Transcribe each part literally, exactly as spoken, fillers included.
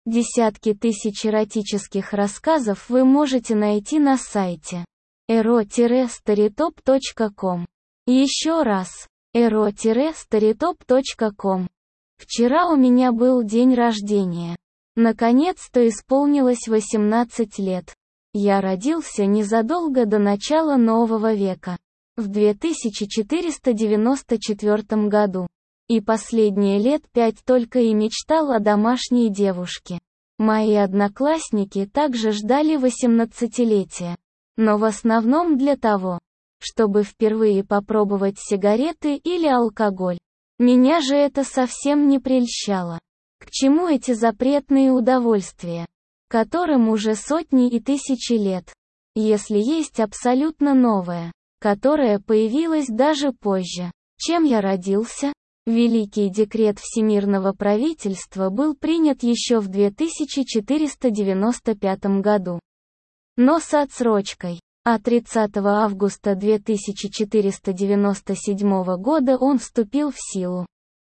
Десятки тысяч эротических рассказов вы можете найти на сайте эро старитоп точка ком. Еще раз, эро старитоп точка ком. Вчера у меня был день рождения. Наконец-то исполнилось восемнадцать лет. Я родился незадолго до начала нового века, в две тысячи четыреста девяносто четвёртом году. И последние лет пять только и мечтал о домашней девушке. Мои одноклассники также ждали восемнадцатилетия. Но в основном для того, чтобы впервые попробовать сигареты или алкоголь. Меня же это совсем не прельщало. К чему эти запретные удовольствия, которым уже сотни и тысячи лет, если есть абсолютно новое, которое появилось даже позже, чем я родился? Великий декрет Всемирного правительства был принят еще в две тысячи четыреста девяносто пятом году. Но с отсрочкой. А тридцатого августа две тысячи четыреста девяносто седьмого года он вступил в силу.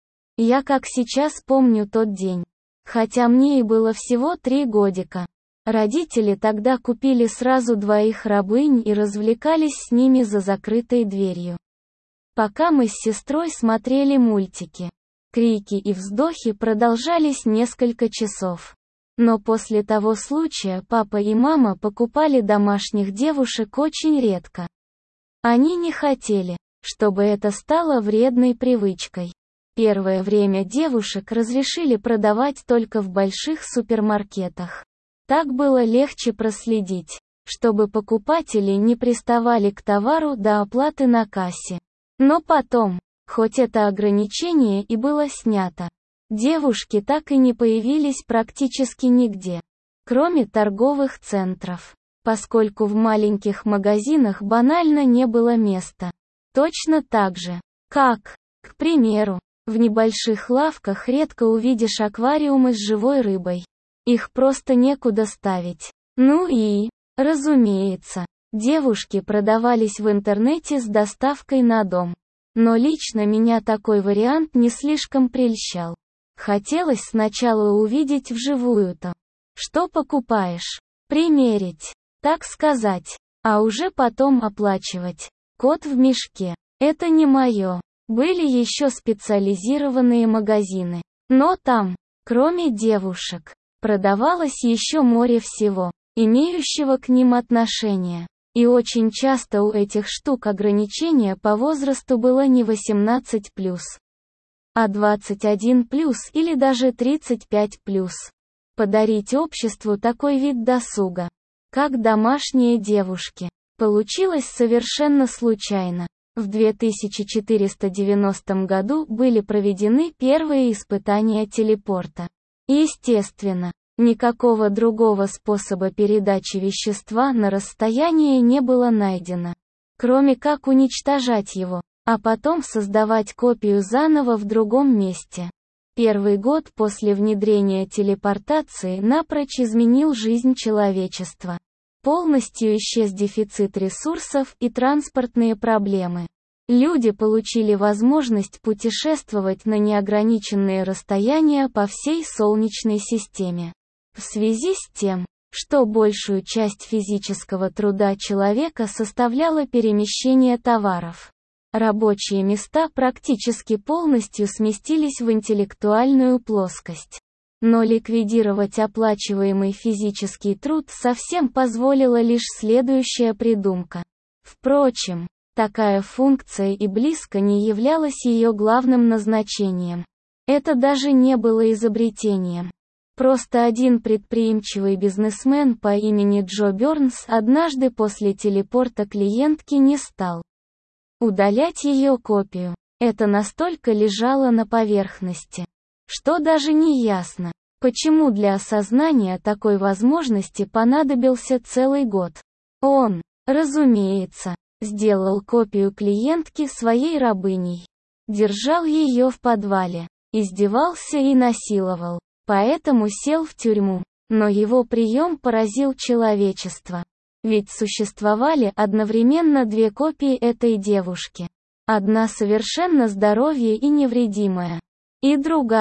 Я как сейчас помню тот день. Хотя мне и было всего три годика. Родители тогда купили сразу двоих рабынь и развлекались с ними за закрытой дверью. Пока мы с сестрой смотрели мультики. Крики и вздохи продолжались несколько часов. Но после того случая папа и мама покупали домашних девушек очень редко. Они не хотели, чтобы это стало вредной привычкой. Первое время девушек разрешили продавать только в больших супермаркетах. Так было легче проследить, чтобы покупатели не приставали к товару до оплаты на кассе. Но потом, хоть это ограничение и было снято, девушки так и не появились практически нигде, кроме торговых центров, поскольку в маленьких магазинах банально не было места. Точно так же, как, к примеру, в небольших лавках редко увидишь аквариумы с живой рыбой. Их просто некуда ставить. Ну и, разумеется, девушки продавались в интернете с доставкой на дом. Но лично меня такой вариант не слишком прельщал. Хотелось сначала увидеть вживую-то, что покупаешь, примерить, так сказать, а уже потом оплачивать. Кот в мешке. Это не мое. Были еще специализированные магазины. Но там, кроме девушек, продавалось еще море всего, имеющего к ним отношение. И очень часто у этих штук ограничение по возрасту было не восемнадцать плюс, а двадцать один плюс или даже тридцать пять плюс. Подарить обществу такой вид досуга, как домашние девушки, получилось совершенно случайно. В две тысячи четыреста девяностом году были проведены первые испытания телепорта. Естественно, никакого другого способа передачи вещества на расстояние не было найдено, кроме как уничтожать его, а потом создавать копию заново в другом месте. Первый год после внедрения телепортации напрочь изменил жизнь человечества. Полностью исчез дефицит ресурсов и транспортные проблемы. Люди получили возможность путешествовать на неограниченные расстояния по всей Солнечной системе. В связи с тем, что большую часть физического труда человека составляло перемещение товаров, рабочие места практически полностью сместились в интеллектуальную плоскость. Но ликвидировать оплачиваемый физический труд совсем позволила лишь следующая придумка. Впрочем, такая функция и близко не являлась ее главным назначением. Это даже не было изобретением. Просто один предприимчивый бизнесмен по имени Джо Бернс однажды после телепорта клиентки не стал удалять ее копию. Это настолько лежало на поверхности, что даже не ясно, почему для осознания такой возможности понадобился целый год. Он, разумеется, сделал копию клиентки своей рабыней, держал ее в подвале, издевался и насиловал, поэтому сел в тюрьму. Но его прием поразил человечество. Ведь существовали одновременно две копии этой девушки. Одна совершенно здоровая и невредимая, и другая,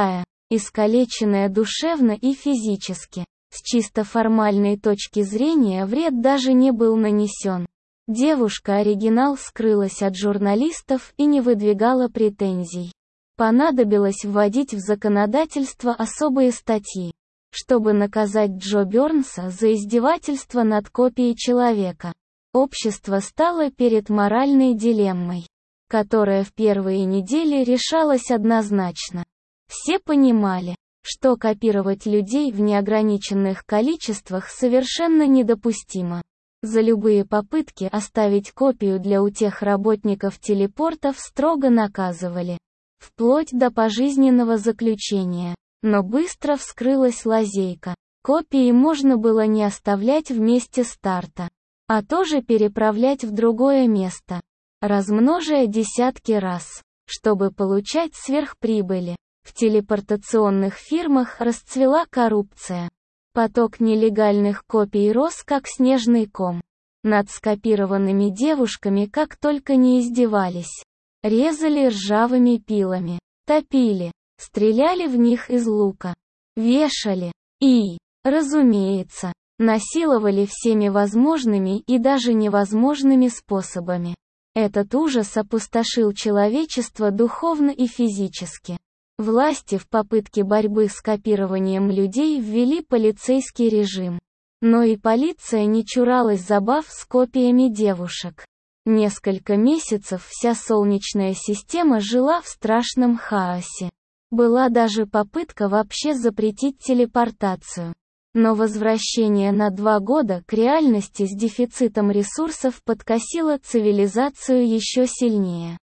искалеченная душевно и физически. С чисто формальной точки зрения вред даже не был нанесен. Девушка-оригинал скрылась от журналистов и не выдвигала претензий. Понадобилось вводить в законодательство особые статьи, чтобы наказать Джо Бёрнса за издевательство над копией человека. Общество стало перед моральной дилеммой, которая в первые недели решалась однозначно. Все понимали, что копировать людей в неограниченных количествах совершенно недопустимо. За любые попытки оставить копию для утех работников телепортов строго наказывали, вплоть до пожизненного заключения. Но быстро вскрылась лазейка. Копии можно было не оставлять в месте старта, а тоже переправлять в другое место, размножая десятки раз, чтобы получать сверхприбыли. В телепортационных фирмах расцвела коррупция. Поток нелегальных копий рос как снежный ком. Над скопированными девушками как только не издевались. Резали ржавыми пилами, топили, стреляли в них из лука, вешали и, разумеется, насиловали всеми возможными и даже невозможными способами. Этот ужас опустошил человечество духовно и физически. Власти в попытке борьбы с копированием людей ввели полицейский режим. Но и полиция не чуралась забав с копиями девушек. Несколько месяцев вся Солнечная система жила в страшном хаосе. Была даже попытка вообще запретить телепортацию. Но возвращение на два года к реальности с дефицитом ресурсов подкосило цивилизацию еще сильнее.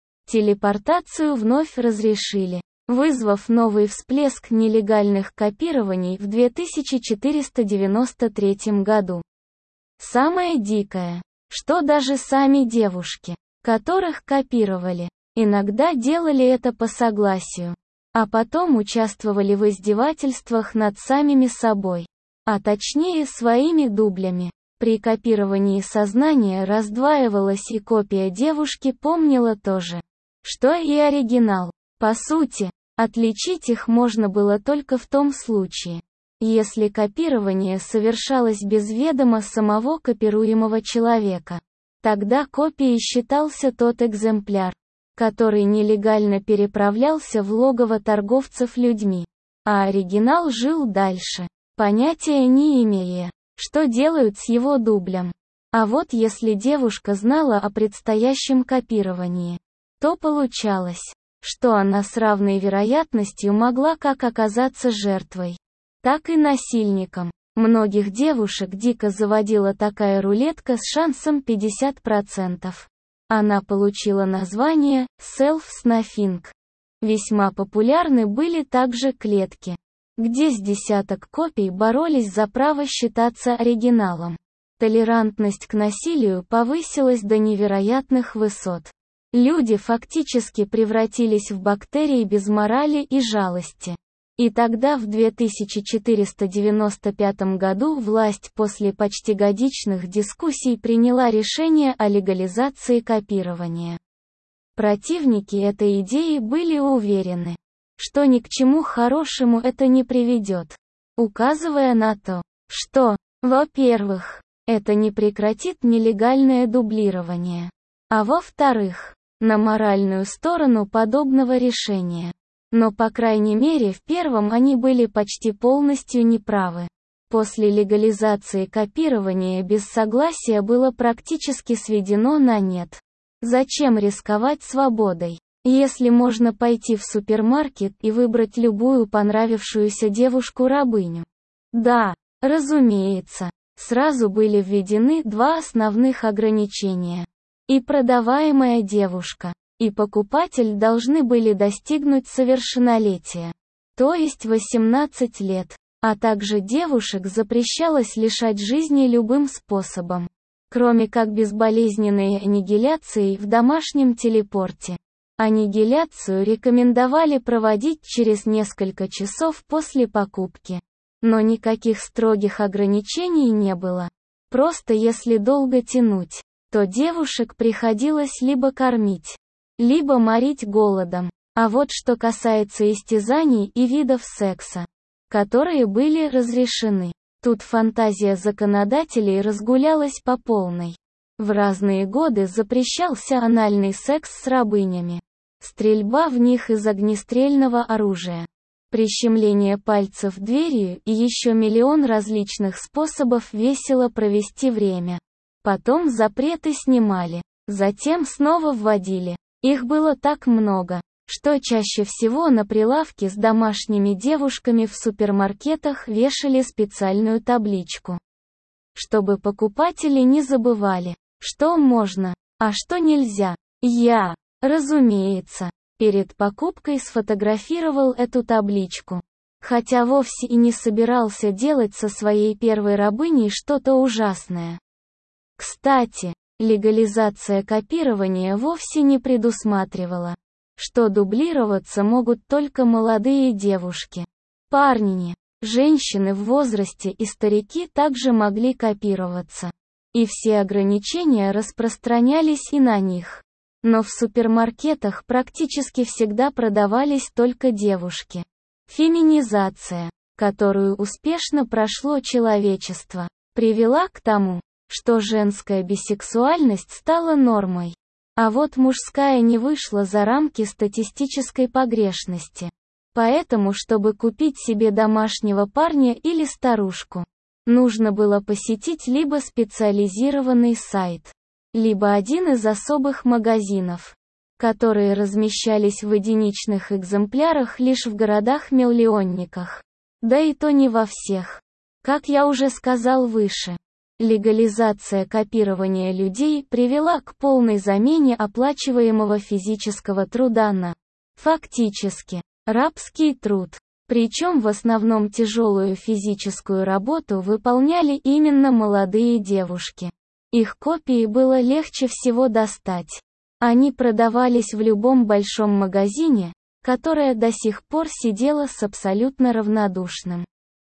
Телепортацию вновь разрешили, вызвав новый всплеск нелегальных копирований в две тысячи четыреста девяносто третьем году. Самое дикое, что даже сами девушки, которых копировали, иногда делали это по согласию, а потом участвовали в издевательствах над самими собой, а точнее своими дублями. При копировании сознание раздваивалось, и копия девушки помнила то же, что и оригинал. По сути, отличить их можно было только в том случае, если копирование совершалось без ведома самого копируемого человека. Тогда копией считался тот экземпляр, который нелегально переправлялся в логово торговцев людьми, а оригинал жил дальше, понятия не имея, что делают с его дублем. А вот если девушка знала о предстоящем копировании, то получалось, что она с равной вероятностью могла как оказаться жертвой, так и насильником. Многих девушек дико заводила такая рулетка с шансом пятьдесят процентов. Она получила название «self-snuffing». Весьма популярны были также клетки, где с десяток копий боролись за право считаться оригиналом. Толерантность к насилию повысилась до невероятных высот. Люди фактически превратились в бактерии без морали и жалости. И тогда в две тысячи четыреста девяносто пятом году власть после почти годичных дискуссий приняла решение о легализации копирования. Противники этой идеи были уверены, что ни к чему хорошему это не приведет, указывая на то, что, во-первых, это не прекратит нелегальное дублирование, а во-вторых, на моральную сторону подобного решения. Но по крайней мере в первом они были почти полностью неправы. После легализации копирования без согласия было практически сведено на нет. Зачем рисковать свободой, если можно пойти в супермаркет и выбрать любую понравившуюся девушку-рабыню? Да, разумеется, сразу были введены два основных ограничения. И продаваемая девушка, и покупатель должны были достигнуть совершеннолетия, то есть восемнадцать лет, а также девушек запрещалось лишать жизни любым способом, кроме как безболезненной аннигиляцией в домашнем телепорте. Аннигиляцию рекомендовали проводить через несколько часов после покупки. Но никаких строгих ограничений не было. Просто если долго тянуть, то девушек приходилось либо кормить, либо морить голодом. А вот что касается истязаний и видов секса, которые были разрешены, тут фантазия законодателей разгулялась по полной. В разные годы запрещался анальный секс с рабынями, стрельба в них из огнестрельного оружия, прищемление пальцев дверью и еще миллион различных способов весело провести время. Потом запреты снимали, затем снова вводили. Их было так много, что чаще всего на прилавке с домашними девушками в супермаркетах вешали специальную табличку, чтобы покупатели не забывали, что можно, а что нельзя. Я, разумеется, перед покупкой сфотографировал эту табличку, хотя вовсе и не собирался делать со своей первой рабыней что-то ужасное. Кстати, легализация копирования вовсе не предусматривала, что дублироваться могут только молодые девушки. Парни, женщины в возрасте и старики также могли копироваться. И все ограничения распространялись и на них. Но в супермаркетах практически всегда продавались только девушки. Феминизация, которую успешно прошло человечество, привела к тому, что женская бисексуальность стала нормой. А вот мужская не вышла за рамки статистической погрешности. Поэтому, чтобы купить себе домашнего парня или старушку, нужно было посетить либо специализированный сайт, либо один из особых магазинов, которые размещались в единичных экземплярах лишь в городах-миллионниках. Да и то не во всех. Как я уже сказал выше, легализация копирования людей привела к полной замене оплачиваемого физического труда на, фактически, рабский труд. Причем в основном тяжелую физическую работу выполняли именно молодые девушки. Их копии было легче всего достать. Они продавались в любом большом магазине, которое до сих пор сидело с абсолютно равнодушным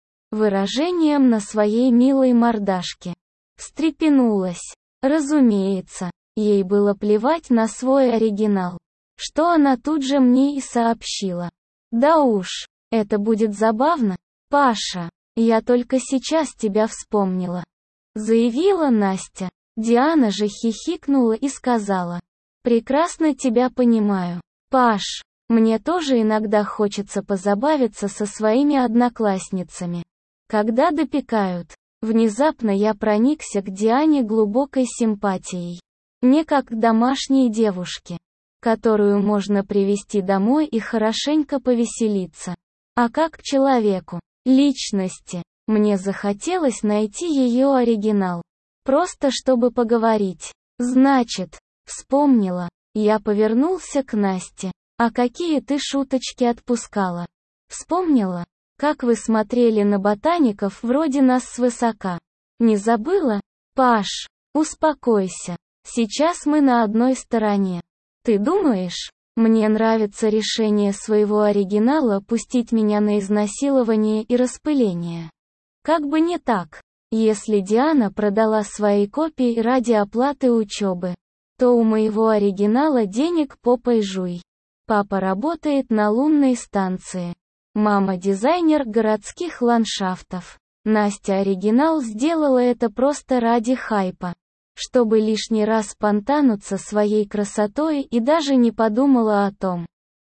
выражением на своей милой мордашке. Встрепенулась. Разумеется, ей было плевать на свой оригинал, что она тут же мне и сообщила. Да уж, это будет забавно, Паша, я только сейчас тебя вспомнила, заявила Настя. Диана же хихикнула и сказала: прекрасно тебя понимаю, Паш, мне тоже иногда хочется позабавиться со своими одноклассницами, когда допекают. Внезапно я проникся к Диане глубокой симпатией. Не как к домашней девушке, которую можно привести домой и хорошенько повеселиться, а как к человеку, личности. Мне захотелось найти ее оригинал. Просто чтобы поговорить. Значит, вспомнила. Я повернулся к Насте. А какие ты шуточки отпускала? Вспомнила? Как вы смотрели на ботаников вроде нас свысока? Не забыла? Паш, успокойся. Сейчас мы на одной стороне. Ты думаешь, мне нравится решение своего оригинала пустить меня на изнасилование и распыление? Как бы не так. Если Диана продала свои копии ради оплаты учебы, то у моего оригинала денег попой жуй. Папа работает на лунной станции. Мама дизайнер городских ландшафтов. Настя оригинал сделала это просто ради хайпа, чтобы лишний раз понтануться своей красотой и даже не подумала о том,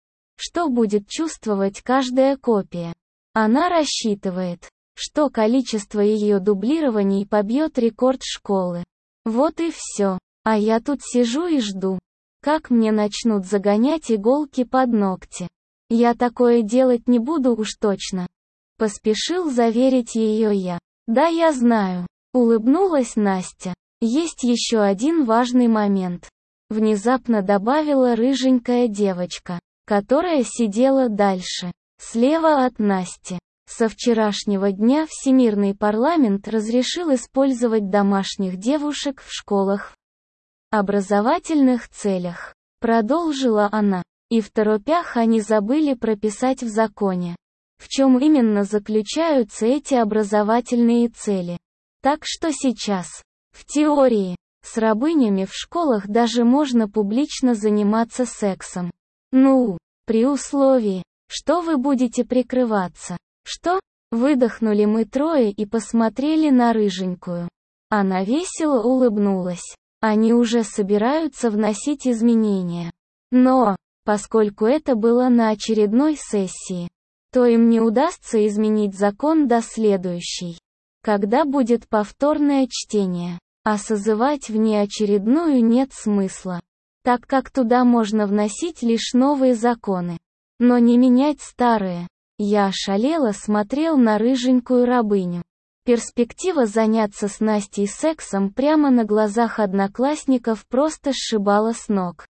что будет чувствовать каждая копия. Она рассчитывает, что количество ее дублирований побьет рекорд школы. Вот и все. А я тут сижу и жду, как мне начнут загонять иголки под ногти. Я такое делать не буду уж точно. Поспешил заверить ее я. Да, я знаю. Улыбнулась Настя. Есть еще один важный момент. Внезапно добавила рыженькая девочка, которая сидела дальше, слева от Насти. Со вчерашнего дня Всемирный парламент разрешил использовать домашних девушек в школах в образовательных целях. Продолжила она. И в торопях они забыли прописать в законе, в чем именно заключаются эти образовательные цели. Так что сейчас, в теории, с рабынями в школах даже можно публично заниматься сексом. Ну, При условии, что вы будете прикрываться. Что? Выдохнули мы трое и посмотрели на рыженькую. Она весело улыбнулась. Они уже собираются вносить изменения. Но, поскольку это было на очередной сессии, то им не удастся изменить закон до следующей, когда будет повторное чтение. А созывать внеочередную нет смысла, так как туда можно вносить лишь новые законы, но не менять старые. Я ошалело смотрел на рыженькую рабыню. Перспектива заняться с Настей сексом прямо на глазах одноклассников просто сшибала с ног.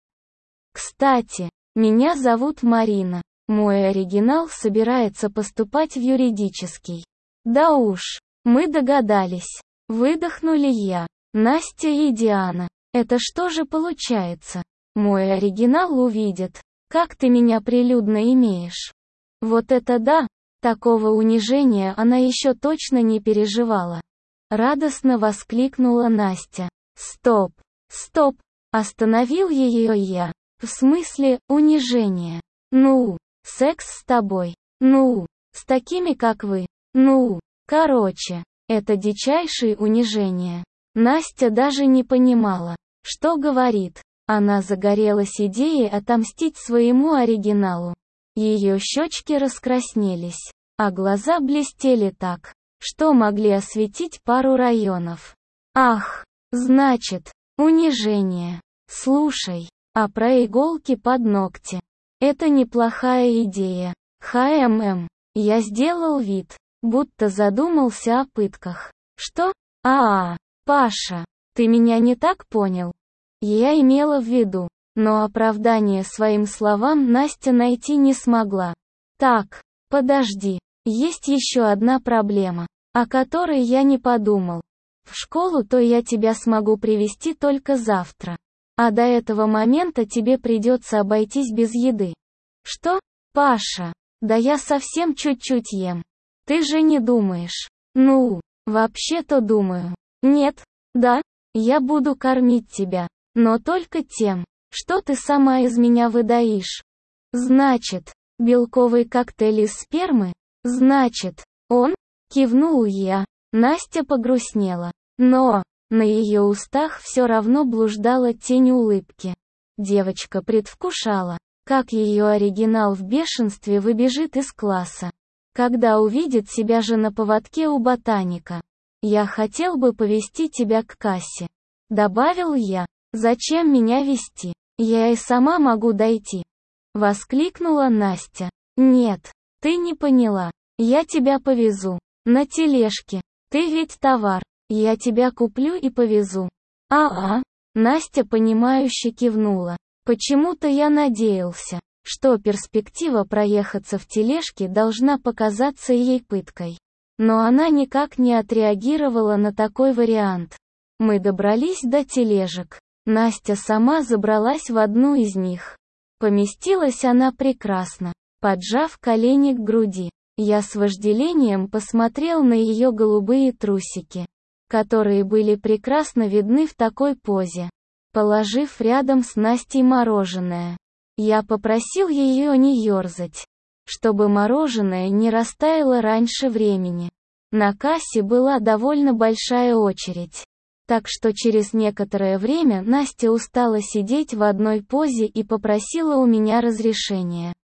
Кстати, меня зовут Марина. Мой оригинал собирается поступать в юридический. Да уж, мы догадались. Выдохнули я, Настя и Диана. Это что же получается? Мой оригинал увидит, как ты меня прилюдно имеешь. Вот это да! Такого унижения она еще точно не переживала. Радостно воскликнула Настя. Стоп! Стоп! Остановил ее я. В смысле, унижение? Ну, секс с тобой. Ну, с такими как вы. Ну, короче, это дичайшее унижение. Настя даже не понимала, что говорит. Она загорелась идеей отомстить своему оригиналу. Ее щечки раскраснелись, а глаза блестели так, что могли осветить пару районов. Ах, значит, унижение. Слушай, а про иголки под ногти? Это неплохая идея. ХММ. Я сделал вид, будто задумался о пытках. Что? А-а, Паша, ты меня не так понял? Я имела в виду, но оправдание своим словам Настя найти не смогла. Так, подожди, есть еще одна проблема, о которой я не подумал. В школу-то я тебя смогу привезти только завтра. А до этого момента тебе придется обойтись без еды. Что? Паша, да я совсем чуть-чуть ем. Ты же не думаешь? Ну, вообще-то думаю. Нет, да, я буду кормить тебя, но только тем, что ты сама из меня выдаишь. Значит, белковый коктейль из спермы? Значит, он? Кивнул я. Настя погрустнела. Но, на ее устах все равно блуждала тень улыбки. Девочка предвкушала, как ее оригинал в бешенстве выбежит из класса, когда увидит себя же на поводке у ботаника. Я хотел бы повести тебя к кассе. Добавил я. Зачем меня вести? Я и сама могу дойти. Воскликнула Настя. Нет, ты не поняла. Я тебя повезу. На тележке. Ты ведь товар. Я тебя куплю и повезу. А-а. Настя понимающе кивнула. Почему-то я надеялся, что перспектива проехаться в тележке должна показаться ей пыткой. Но она никак не отреагировала на такой вариант. Мы добрались до тележек. Настя сама забралась в одну из них. Поместилась она прекрасно, поджав колени к груди. Я с вожделением посмотрел на ее голубые трусики, которые были прекрасно видны в такой позе. Положив рядом с Настей мороженое, я попросил ее не ерзать, чтобы мороженое не растаяло раньше времени. На кассе была довольно большая очередь. Так что через некоторое время Настя устала сидеть в одной позе и попросила у меня разрешения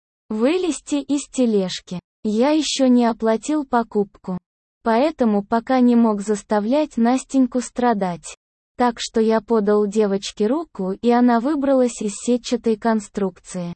вылезти из тележки. Я еще не оплатил покупку, поэтому пока не мог заставлять Настеньку страдать. Так что я подал девочке руку, и она выбралась из сетчатой конструкции.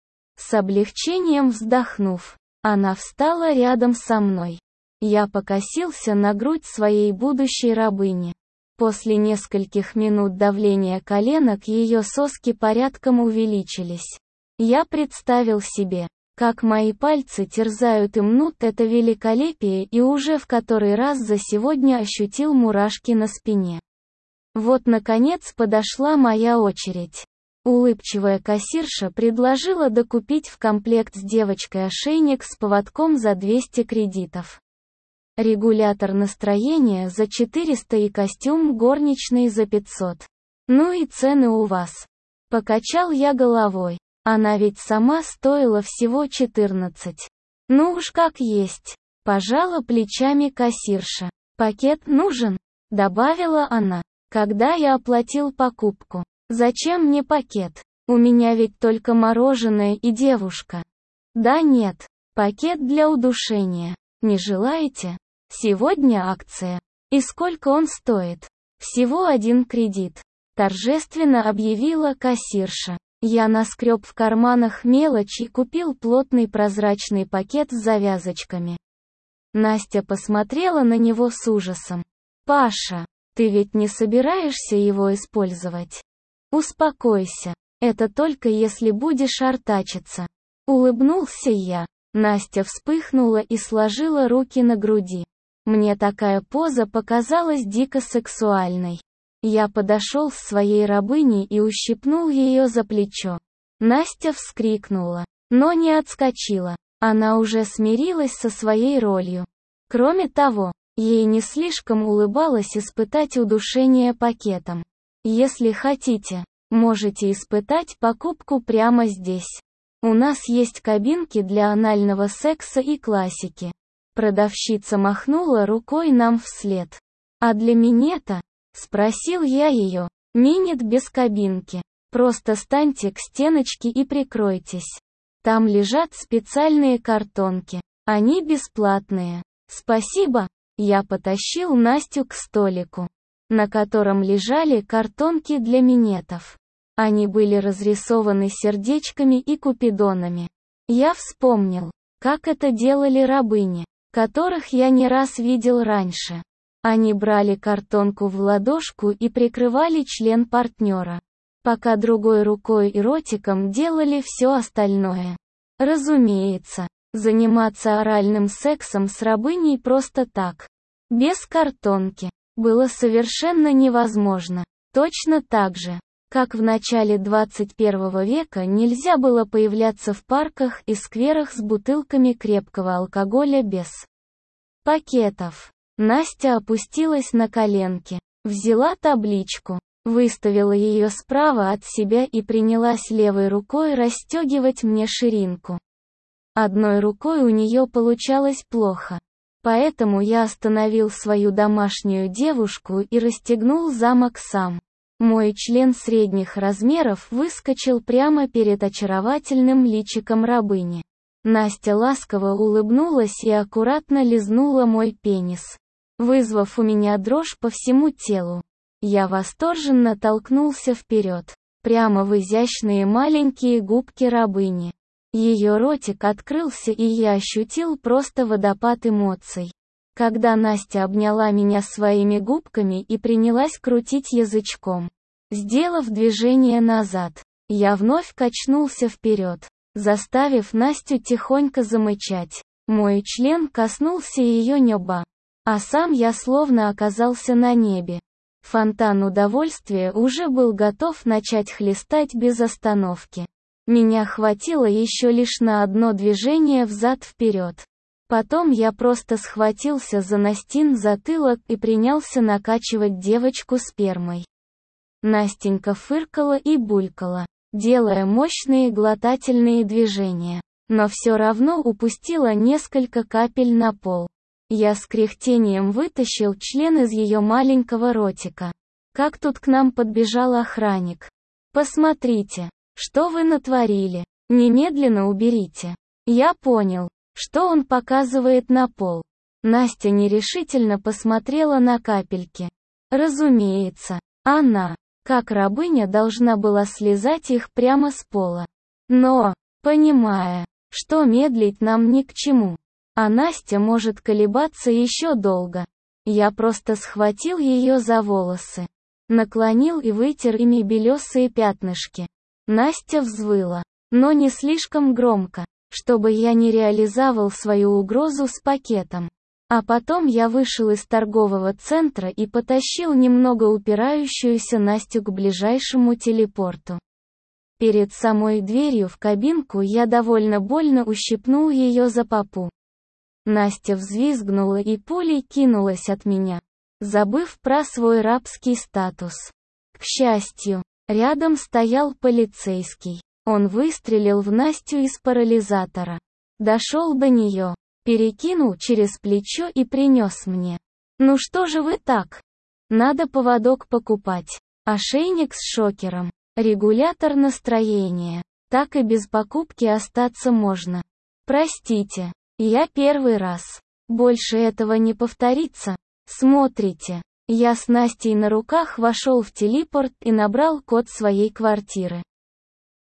С облегчением вздохнув, она встала рядом со мной. Я покосился на грудь своей будущей рабыни. После нескольких минут давления коленок ее соски порядком увеличились. Я представил себе, как мои пальцы терзают и мнут это великолепие, и уже в который раз за сегодня ощутил мурашки на спине. Вот наконец подошла моя очередь. Улыбчивая кассирша предложила докупить в комплект с девочкой ошейник с поводком за двести кредитов. Регулятор настроения за четыреста и костюм горничной за пятьсот. Ну и цены у вас. Покачал я головой. Она ведь сама стоила всего четырнадцать. Ну уж как есть. Пожала плечами кассирша. Пакет нужен? Добавила она, когда я оплатил покупку. Зачем мне пакет? У меня ведь только мороженое и девушка. Да нет, пакет для удушения. Не желаете? Сегодня акция. И сколько он стоит? Всего один кредит. Торжественно объявила кассирша. Я наскреб в карманах мелочь и купил плотный прозрачный пакет с завязочками. Настя посмотрела на него с ужасом. «Паша, ты ведь не собираешься его использовать? Успокойся, это только если будешь артачиться». Улыбнулся я. Настя вспыхнула и сложила руки на груди. Мне такая поза показалась дико сексуальной. Я подошел с своей рабыней и ущипнул ее за плечо. Настя вскрикнула, но не отскочила. Она уже смирилась со своей ролью. Кроме того, ей не слишком улыбалось испытать удушение пакетом. Если хотите, можете испытать покупку прямо здесь. У нас есть кабинки для анального секса и классики. Продавщица махнула рукой нам вслед. А для минета? Спросил я ее. Минет без кабинки. Просто станьте к стеночке и прикройтесь. Там лежат специальные картонки. Они бесплатные. Спасибо. Я потащил Настю к столику, на котором лежали картонки для минетов. Они были разрисованы сердечками и купидонами. Я вспомнил, как это делали рабыни, которых я не раз видел раньше. Они брали картонку в ладошку и прикрывали член партнера, пока другой рукой и ротиком делали все остальное. Разумеется, заниматься оральным сексом с рабыней просто так, без картонки, было совершенно невозможно. Точно так же, как в начале двадцать первого века нельзя было появляться в парках и скверах с бутылками крепкого алкоголя без пакетов. Настя опустилась на коленки, взяла табличку, выставила ее справа от себя и принялась левой рукой расстегивать мне ширинку. Одной рукой у нее получалось плохо, поэтому я остановил свою домашнюю девушку и расстегнул замок сам. Мой член средних размеров выскочил прямо перед очаровательным личиком рабыни. Настя ласково улыбнулась и аккуратно лизнула мой пенис, вызвав у меня дрожь по всему телу. Я восторженно толкнулся вперед, прямо в изящные маленькие губки рабыни. Ее ротик открылся, и я ощутил просто водопад эмоций. Когда Настя обняла меня своими губками и принялась крутить язычком, сделав движение назад, я вновь качнулся вперед, заставив Настю тихонько замычать. Мой член коснулся ее неба, а сам я словно оказался на небе. Фонтан удовольствия уже был готов начать хлестать без остановки. Меня хватило еще лишь на одно движение взад-вперед. Потом я просто схватился за Настин затылок и принялся накачивать девочку спермой. Настенька фыркала и булькала, делая мощные глотательные движения, но все равно упустила несколько капель на пол. Я с кряхтением вытащил член из ее маленького ротика. Как тут к нам подбежал охранник. «Посмотрите, что вы натворили, немедленно уберите». Я понял, что он показывает на пол. Настя нерешительно посмотрела на капельки. Разумеется, она, как рабыня, должна была слезать их прямо с пола. Но, понимая, что медлить нам ни к чему, а Настя может колебаться еще долго, я просто схватил ее за волосы, наклонил и вытер ими белесые пятнышки. Настя взвыла, но не слишком громко, чтобы я не реализовал свою угрозу с пакетом. А потом я вышел из торгового центра и потащил немного упирающуюся Настю к ближайшему телепорту. Перед самой дверью в кабинку я довольно больно ущипнул ее за попу. Настя взвизгнула и пулей кинулась от меня, забыв про свой рабский статус. К счастью, рядом стоял полицейский. Он выстрелил в Настю из парализатора. Дошел до нее, перекинул через плечо и принес мне. Ну что же вы так? Надо поводок покупать. Ошейник с шокером. Регулятор настроения. Так и без покупки остаться можно. Простите, я первый раз. Больше этого не повторится. Смотрите. Я с Настей на руках вошел в телепорт и набрал код своей квартиры.